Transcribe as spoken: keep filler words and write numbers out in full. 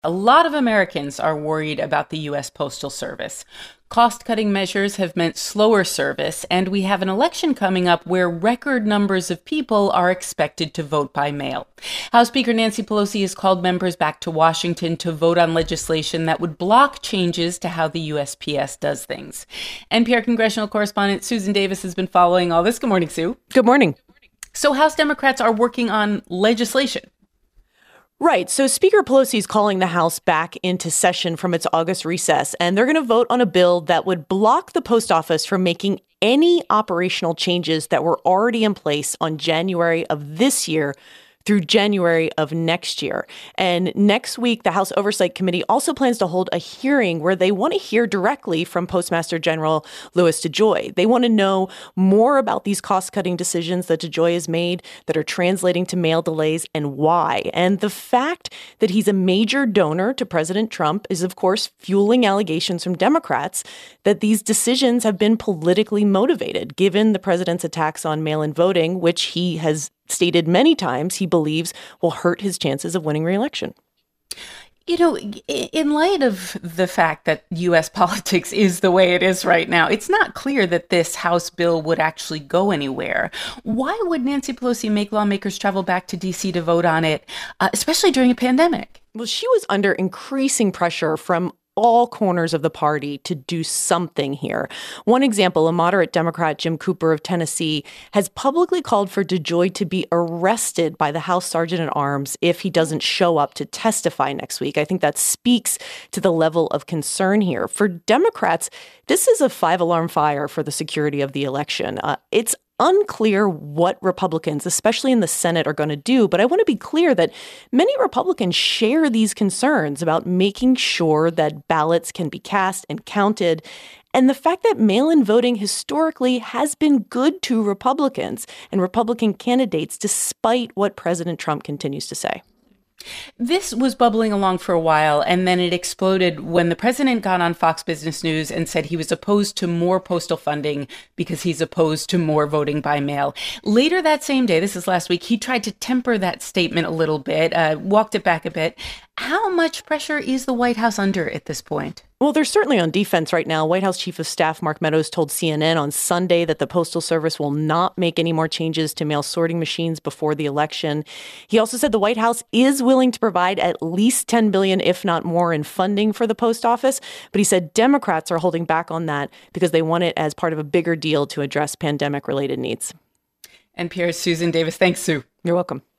A lot of Americans are worried about the U S Postal Service. Cost-cutting measures have meant slower service, and we have an election coming up where record numbers of people are expected to vote by mail. House Speaker Nancy Pelosi has called members back to Washington to vote on legislation that would block changes to how the U S P S does things. N P R congressional correspondent Susan Davis has been following all this. Good morning, Sue. Good morning. So House Democrats are working on legislation. Right. So Speaker Pelosi is calling the House back into session from its August recess, and they're going to vote on a bill that would block the post office from making any operational changes that were already in place on January of this year through January of next year. And next week, the House Oversight Committee also plans to hold a hearing where they want to hear directly from Postmaster General Louis DeJoy. They want to know more about these cost-cutting decisions that DeJoy has made that are translating to mail delays and why. And the fact that he's a major donor to President Trump is, of course, fueling allegations from Democrats that these decisions have been politically motivated, given the president's attacks on mail-in voting, which he has stated many times he believes will hurt his chances of winning re-election. You know, in light of the fact that U S politics is the way it is right now, it's not clear that this House bill would actually go anywhere. Why would Nancy Pelosi make lawmakers travel back to D C to vote on it, uh, especially during a pandemic? Well, she was under increasing pressure from all corners of the party to do something here. One example, a moderate Democrat, Jim Cooper of Tennessee, has publicly called for DeJoy to be arrested by the House Sergeant at Arms if he doesn't show up to testify next week. I think that speaks to the level of concern here. For Democrats, this is a five-alarm fire for the security of the election. Uh, it's unclear what Republicans, especially in the Senate, are going to do. But I want to be clear that many Republicans share these concerns about making sure that ballots can be cast and counted. And the fact that mail-in voting historically has been good to Republicans and Republican candidates, despite what President Trump continues to say. This was bubbling along for a while, and then it exploded when the president got on Fox Business News and said he was opposed to more postal funding because he's opposed to more voting by mail. Later that same day, this is last week, he tried to temper that statement a little bit, uh, walked it back a bit. How much pressure is the White House under at this point? Well, they're certainly on defense right now. White House Chief of Staff Mark Meadows told C N N on Sunday that the Postal Service will not make any more changes to mail sorting machines before the election. He also said the White House is willing to provide at least ten billion dollars, if not more, in funding for the post office. But he said Democrats are holding back on that because they want it as part of a bigger deal to address pandemic-related needs. N P R's Susan Davis. Thanks, Sue. You're welcome.